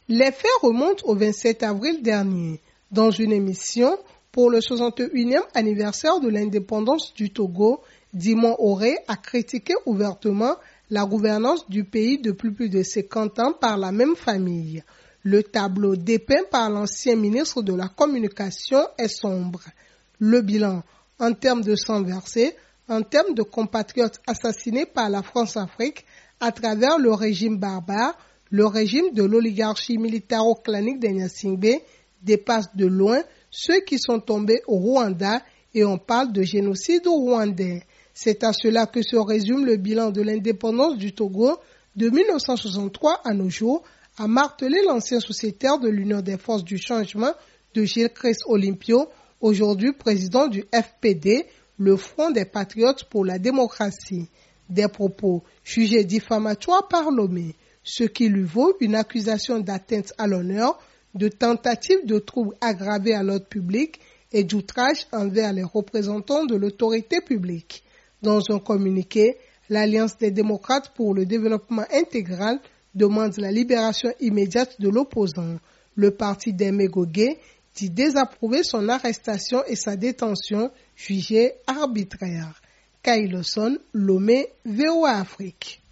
Les faits remontent au 27 avril dernier. Dans une émission pour le 61e anniversaire de l'indépendance du Togo, Dimon Oré a critiqué ouvertement la gouvernance du pays depuis plus de 50 ans par la même famille. Le tableau dépeint par l'ancien ministre de la Communication est sombre. Le bilan, en termes de sang versé, en termes de compatriotes assassinés par la France-Afrique à travers le régime barbare, le régime de l'oligarchie militaro-clanique d'Enyasingbe dépasse de loin ceux qui sont tombés au Rwanda et on parle de génocide rwandais. C'est à cela que se résume le bilan de l'indépendance du Togo de 1963 à nos jours, a martelé l'ancien sociétaire de l'Union des forces du changement de Gilles-Christ Olympio, aujourd'hui président du FPD, le Front des patriotes pour la démocratie. Des propos jugés diffamatoires par Lomé, ce qui lui vaut une accusation d'atteinte à l'honneur, de tentative de trouble aggravé à l'ordre public et d'outrage envers les représentants de l'autorité publique. Dans un communiqué, l'Alliance des démocrates pour le développement intégral demande la libération immédiate de l'opposant. Le parti d'Aimé Gogué dit désapprouver son arrestation et sa détention jugée arbitraire. Kailoson, Lomé, VOA Afrique.